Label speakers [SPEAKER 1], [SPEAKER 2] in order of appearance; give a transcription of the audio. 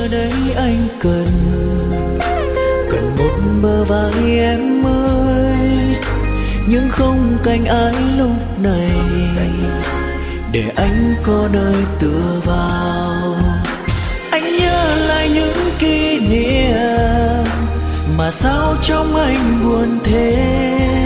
[SPEAKER 1] giờ đây anh cần một bờ vai em ơi, nhưng không cạnh ai lúc này để anh có nơi tựa vào. Anh nhớ lại những kỷ niệm mà sao trong anh buồn thế,